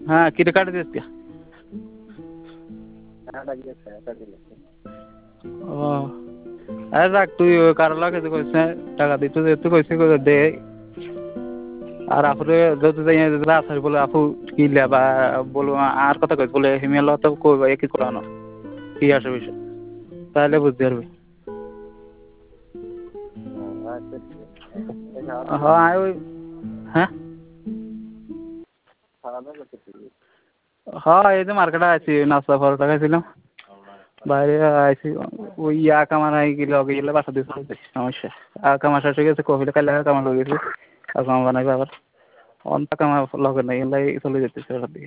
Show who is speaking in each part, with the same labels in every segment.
Speaker 1: হ্যাঁ কিরে কাটে দিস কে ও আরে রাখ তুই কারো লাগে তো কইছ টাকা দিতে তুই কইছিস দে আর আপুরে যত যাই রাস্তায় বলে আপু কিলা বা বলো আর কথা কইস বলে হিমেল তো কইবা কি করানো কি আসে বিষয় তাহলে বুঝতে পারবি হ্যাঁ ওই হ্যাঁ হ্যাঁ এই যে মার্কেটে আছি নাস্তা পরোটা খাইছিলাম বাইরে আইছি ওই কামার আই গেলে লগে গেলে বাসা দিয়ে সমস্যা কামার শেষ হয়ে গেছে কফিলে খাইলে কামার লগে গেছে আর কামা বানাইবে আবার অন্ত কামার লগে নাই এলাই চলে যেতেছে ওটার দিকে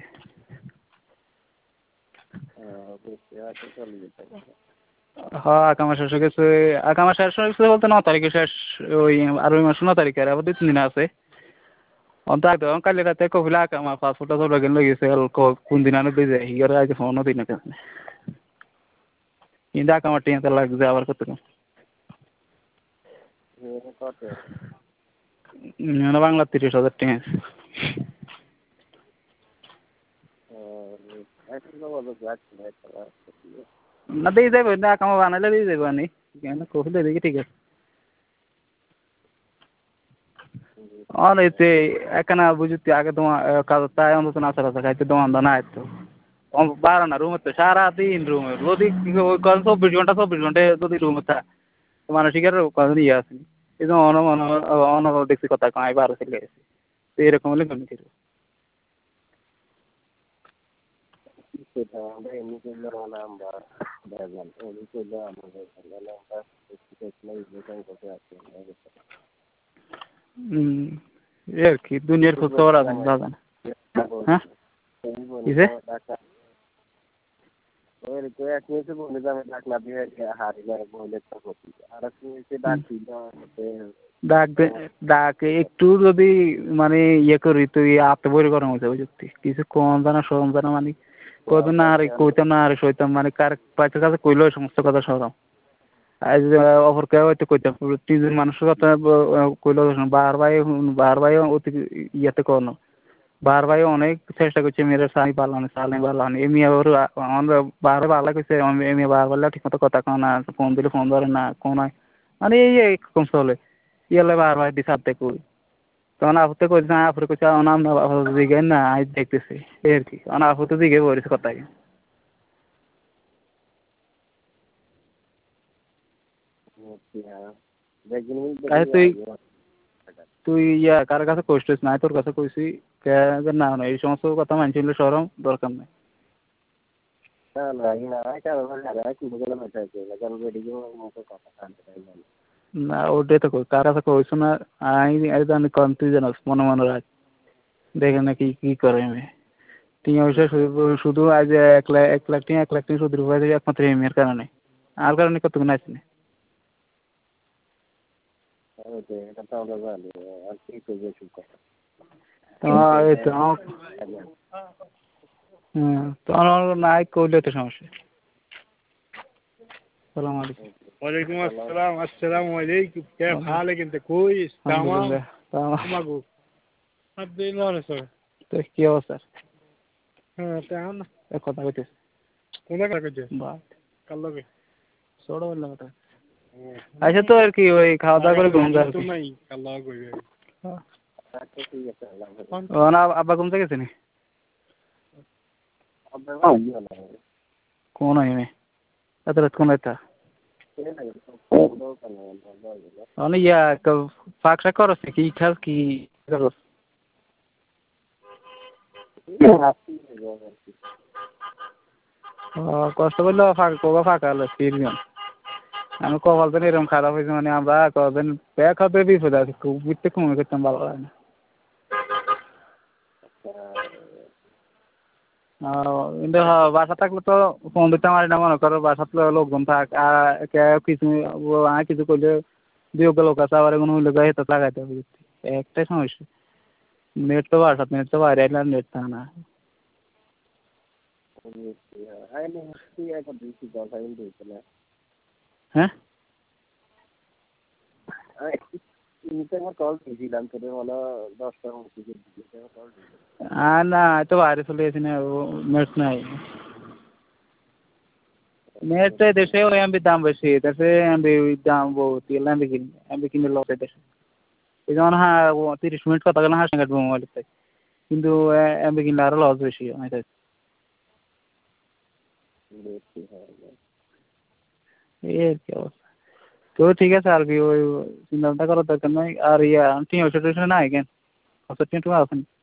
Speaker 1: হ্যাঁ কামা শেষ হয়ে গেছে কামা শেষ হয়ে গেছে বলতে 9 তারিখে শেষ ওই আর ওই মাস 9 তারিখে আবার 2-3 দিন আছে অন্ত একদম কালি রাতে কফিলে কামার পাসপোর্টটা তো লগে গেছে কোন দিন আনে দিয়ে যায় হিয়ার আজ ফোনও দিন না কিন্তু কামার টিয়াতে লাগছে আবার কত বাংলা 30,000 টাকা না দিয়ে যাবো না কামা বানাইলে দিয়ে যাবো আনি কেন কফিলে দেখি ঠিক আছে অনেতে এখানে বুঝতে আগে তোমার কাজ তাই অন্তত না সারা খাইতে দোকান দানা আইতো বারো না রুমে তো সারাদিন রুমে যদি 24 ঘন্টা যদি রুমে থা মানসিকের কদিন ইয়ে আসেনি এই যে অন দেখছি কথা কয় 12 চলে গেছে তো এরকম হলে কেমন করবো আর কি দুনিয়ার খোঁজ খবর আছে দাদা হ্যাঁ কিসে ডাক একটু যদি মানে ইয়ে করি তুই আত্ম বই গরম হয়েছে বুঝতি কিছু কম জানা সরম জানা মানে কত না আর কইতাম না আর সইতাম মানে কার পাইতে কাছে কইলো সমস্ত কথা সরম আজ অপর কেউ হয়তো কইতাম তিনজন মানুষের কথা কইলো বার ভাই অতি ইয়াতে করনো বার ভাই অনেক চেষ্টা করছে মেয়েরা সানি পারলাম এমনি ওর আমরা বার ভালো কইছে এমনি বার বললে ঠিক মতো কথা কও না ফোন দিলে ফোন ধরে না কোন মানে এই কম চলে ইয়ালে বার ভাই দিশাতে কই তখন আপুতে কইছে না আপুরে কইছে নাম না দিকে না আজ দেখতেছি এই আর কি আপুতে দিকে বলিস কথাই তুই তুই ইয়া কার কাছে কইছিস না তোর কাছে কইছি না না এই সমস্ত কথা মানছিল সরম দরকার নাই না ওটাই তো কার কাছে কইছো না আমি জানি তুই জানাস মনে মনে রাখ দেখে নাকি কি করে আমি টিয়া পয়সা শুধু আজ 1 লাখ টাকা শুধু রুপাই একমাত্র এর কারণে আর কারণে কতক্ষণ আসেনি তোমার নাই করলে তো সমস্যা السلام عليكم
Speaker 2: وعليكم السلام السلام عليكم كيف حالك انت كويس تمام
Speaker 1: تمام
Speaker 2: عبد الله স্যার
Speaker 1: তো কি অবস্থা
Speaker 2: হ্যাঁ তেমন
Speaker 1: কথা কইতেছ
Speaker 2: কোন কথা কইতেছ
Speaker 1: বাট
Speaker 2: কাল লগে
Speaker 1: ছোট বললাম কথা আচ্ছা তো আর কি ওই খাওয়া দাওয়া করে ঘুম যাবে
Speaker 2: তুমি কাল লগে কইবে আচ্ছা ঠিক আছে
Speaker 1: ও না আব্বা ঘুম থেকে গেছে নি কোন আইনে এত রাত কোন এটা অনেক ইয়া ফাঁক শাক করস কি খাস কি করস কষ্ট করলে ফাঁকা হলো তিনজন আমি কপাল তো এরকম খারাপ হয়েছে মানে আমরা কদিন ব্যাগ হাতে বিপদে আছি খুব বুঝতে কমে করতাম ভালো হয় না কিন্তু বাসা থাকলে তো ফোন দিতে পারি না মনে করো বাসাত লোকজন থাক আর কিছু কিছু করলে বিয়োগ লোক আছে আবার কোনো লোক হেতে লাগাইতে হবে একটাই সমস্যা নেট তো বাসাত নেট তো বাইরে আইলে নেট থাকে না হ্যাঁ না তো বাইরে চলে গেছি না নেট নাই নেট দেশে ওই এমবির দাম বেশি দেশে এমবির দাম বহুত এমবি কিনলে লস দেশে এই যেমন 30 মিনিট কথা গেলে হাসি কাটবো মোবাইলের থেকে কিন্তু এমবি কিনলে আরো লস বেশি এই আর কি অবস্থা তো ঠিক আছে আর কি ওই চিন্তা ভাবনা করার দরকার নাই আর টিউশন নাই কেন 1000 টাকা আছেন